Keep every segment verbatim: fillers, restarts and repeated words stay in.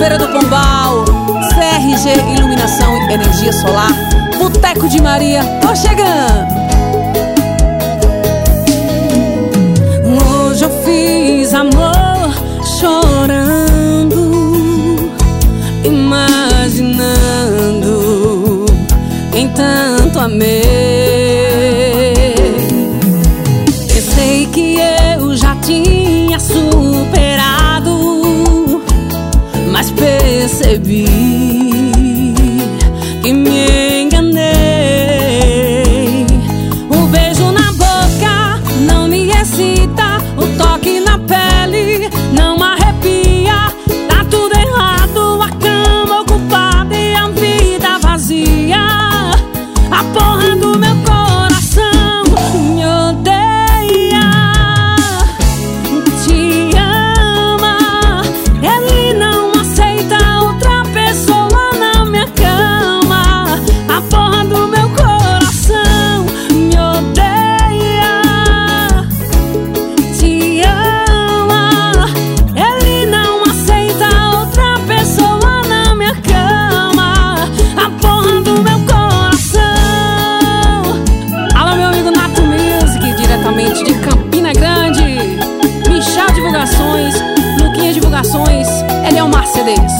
Beira do Pombal, C R G Iluminação e Energia Solar, Boteco de Maria, tô chegando. Hoje eu fiz amor chorando, imaginando quem tanto amei. Pensei que eu já tinha superado, mas percebi que me enganei. O beijo na boca não me excita, o toque na pele não arrepia. Tá tudo errado, a cama ocupada e a vida vazia. A porra do meu coração me odeia, te ama. Ele não aceita outra pessoa na minha cama. A porra do meu coração me odeia, te ama. Ele não aceita outra pessoa na minha cama. A porra do meu coração. Alô, meu amigo Nato Music, diretamente de Campina Grande. Michel Divulgações, Luquinha Divulgações, ele é o Mercedes.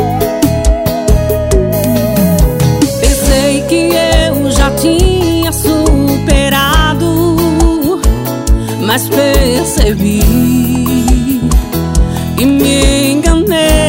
Pensei que eu já tinha superado, mas percebi que me enganei.